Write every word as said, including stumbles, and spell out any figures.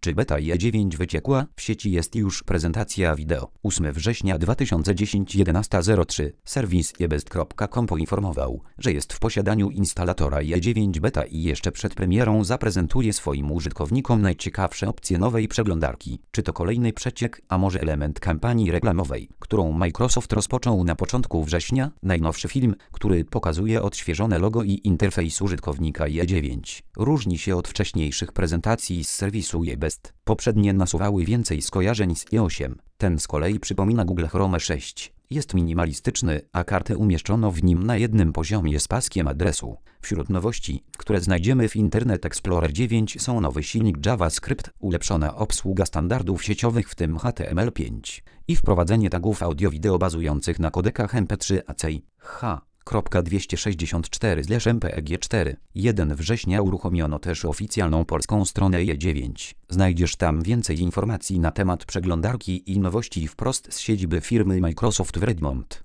Czy beta je dziewięć wyciekła? W sieci jest już prezentacja wideo. ósmego września dwa tysiące dziesiątego jedenasta zero trzy. Serwis jebest kropka com poinformował, że jest w posiadaniu instalatora je dziewięć beta i jeszcze przed premierą zaprezentuje swoim użytkownikom najciekawsze opcje nowej przeglądarki. Czy to kolejny przeciek, a może element kampanii reklamowej, którą Microsoft rozpoczął na początku września? Najnowszy film, który pokazuje odświeżone logo i interfejs użytkownika je dziewięć, różni się od wcześniejszych prezentacji z serwisu jebest. Poprzednie nasuwały więcej skojarzeń z je osiem, ten z kolei przypomina Google Chrome sześć. Jest minimalistyczny, a kartę umieszczono w nim na jednym poziomie z paskiem adresu. Wśród nowości, które znajdziemy w Internet Explorer dziewięć, są nowy silnik JavaScript, ulepszona obsługa standardów sieciowych w tym H T M L pięć i wprowadzenie tagów audio-wideo bazujących na kodekach M P trzy A C I H. dwieście sześćdziesiąt cztery M P E G cztery. pierwszego września uruchomiono też oficjalną polską stronę je dziewięć. Znajdziesz tam więcej informacji na temat przeglądarki i nowości wprost z siedziby firmy Microsoft w Redmond.